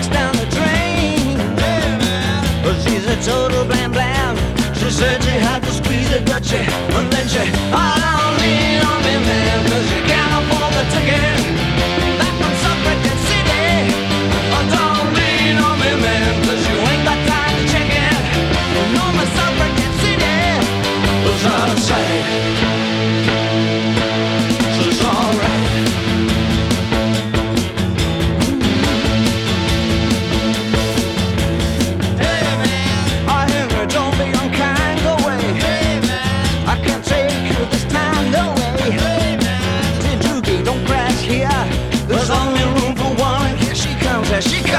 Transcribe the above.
looks down the drain. But she's a total blam blam. She said she had to squeeze it, but and then she, oh, don't lean on me, man, 'cause you can't afford the ticket back from Suffragette City. Oh, don't lean on me, man, 'cause you ain't got time to check it. No, my Suffragette City was out of sight. So it's alright. There's only room for one, and here she comes,